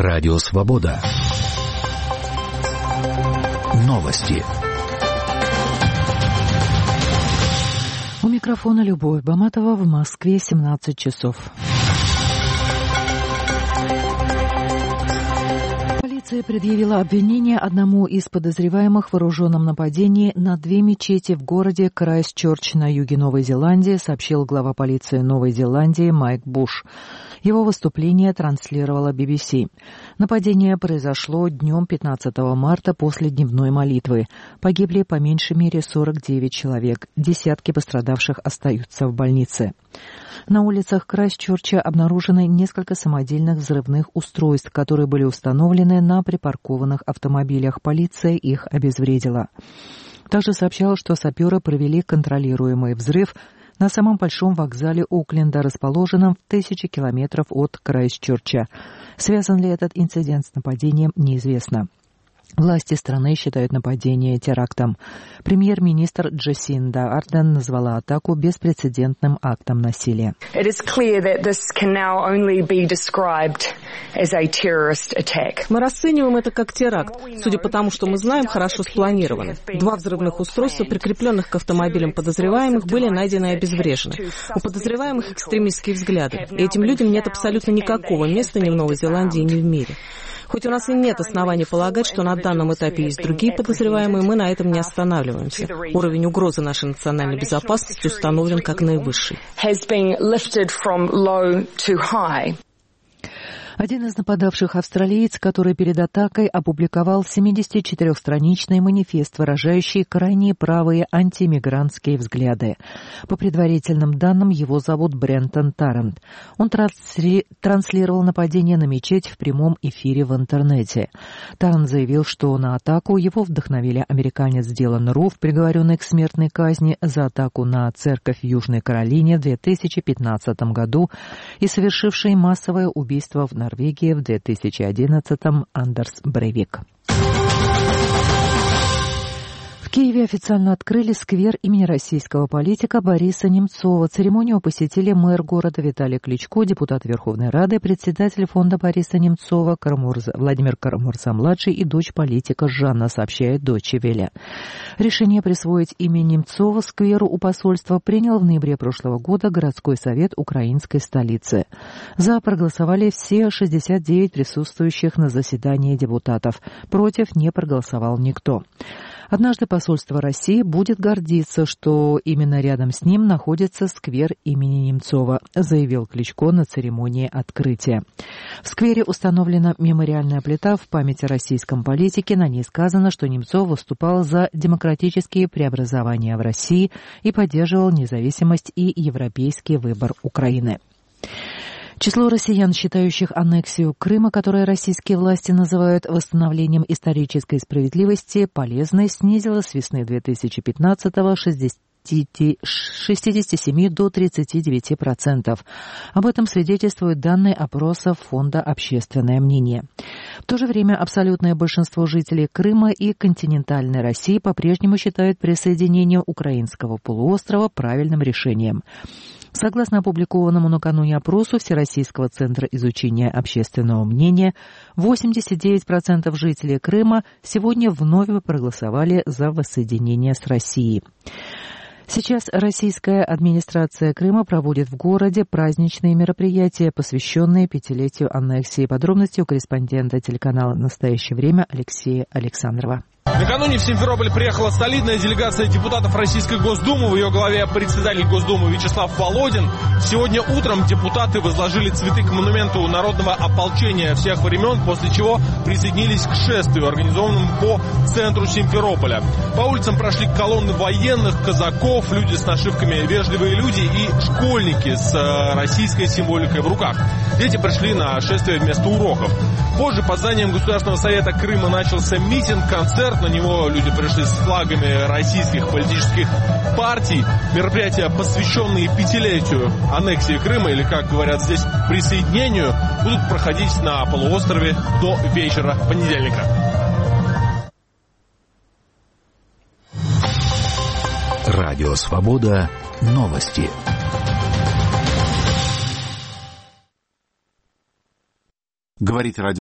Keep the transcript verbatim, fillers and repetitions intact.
Радио Свобода. Новости. У микрофона Любовь Баматова, в Москве семнадцать часов. Полиция предъявила обвинение одному из подозреваемых в вооруженном нападении на две мечети в городе Крайстчерч на юге Новой Зеландии, сообщил глава полиции Новой Зеландии Майк Буш. Его выступление транслировала би би си. Нападение произошло днем пятнадцатого марта после дневной молитвы. Погибли по меньшей мере сорок девять человек. Десятки пострадавших остаются в больнице. На улицах Крайстчерча обнаружены несколько самодельных взрывных устройств, которые были установлены на припаркованных автомобилях. Полиция их обезвредила. Также сообщалось, что саперы провели контролируемый взрыв на самом большом вокзале Окленда, расположенном в тысячи километров от Крайстчерча. Связан ли этот инцидент с нападением, неизвестно. Власти страны считают нападение терактом. Премьер-министр Джасинда Ардерн назвала атаку беспрецедентным актом насилия. Мы расцениваем это как теракт, судя по тому, что мы знаем, хорошо спланированы. Два взрывных устройства, прикрепленных к автомобилям подозреваемых, были найдены и обезврежены. У подозреваемых экстремистские взгляды, и этим людям нет абсолютно никакого места ни в Новой Зеландии, ни в мире. Хоть у нас и нет оснований полагать, что на данном этапе есть другие подозреваемые, мы на этом не останавливаемся. Уровень угрозы нашей национальной безопасности установлен как наивысший. Один из нападавших австралиец, который перед атакой опубликовал семидесятичетырёхстраничный манифест, выражающий крайне правые антииммигрантские взгляды. По предварительным данным, его зовут Брентон Таррант. Он трансли... транслировал нападение на мечеть в прямом эфире в интернете. Таррант заявил, что на атаку его вдохновили американец Дилан Руф, приговоренный к смертной казни за атаку на церковь в Южной Каролине в две тысячи пятнадцатом году и совершивший массовое убийство в Норвегии в две тысячи одиннадцатом Андерс Брейвик. В Киеве официально открыли сквер имени российского политика Бориса Немцова. Церемонию посетили мэр города Виталий Кличко, депутат Верховной Рады, председатель фонда Бориса Немцова Карамурза, Владимир Карамурза-младший и дочь политика Жанна, сообщает Deutsche Welle. Решение присвоить имя Немцова скверу у посольства принял в ноябре прошлого года городской совет украинской столицы. За проголосовали все шестьдесят девять присутствующих на заседании депутатов. Против не проголосовал никто. Однажды посольство России будет гордиться, что именно рядом с ним находится сквер имени Немцова, заявил Кличко на церемонии открытия. В сквере установлена мемориальная плита в память о российском политике. На ней сказано, что Немцов выступал за демократические преобразования в России и поддерживал независимость и европейский выбор Украины. Число россиян, считающих аннексию Крыма, которое российские власти называют восстановлением исторической справедливости, полезной, снизилось с весны две тысячи пятнадцатого с шестидесяти семи до тридцати девяти процентов. Об этом свидетельствуют данные опроса Фонда «Общественное мнение». В то же время абсолютное большинство жителей Крыма и континентальной России по-прежнему считают присоединение украинского полуострова правильным решением. Согласно опубликованному накануне опросу Всероссийского центра изучения общественного мнения, восемьдесят девять процентов жителей Крыма сегодня вновь проголосовали за воссоединение с Россией. Сейчас российская администрация Крыма проводит в городе праздничные мероприятия, посвященные пятилетию аннексии. Подробности у корреспондента телеканала «Настоящее время» Алексея Александрова. Накануне в Симферополь приехала солидная делегация депутатов Российской Госдумы. В ее главе председатель Госдумы Вячеслав Володин. Сегодня утром депутаты возложили цветы к монументу народного ополчения всех времен, после чего присоединились к шествию, организованному по центру Симферополя. По улицам прошли колонны военных, казаков, люди с нашивками «Вежливые люди» и школьники с российской символикой в руках. Дети пришли на шествие вместо уроков. Позже под зданием Государственного совета Крыма начался митинг, концерт. На него люди пришли с флагами российских политических партий. Мероприятия, посвященные пятилетию аннексии Крыма, или, как говорят здесь, присоединению, будут проходить на полуострове до вечера понедельника. Радио Свобода. Новости. Говорит радио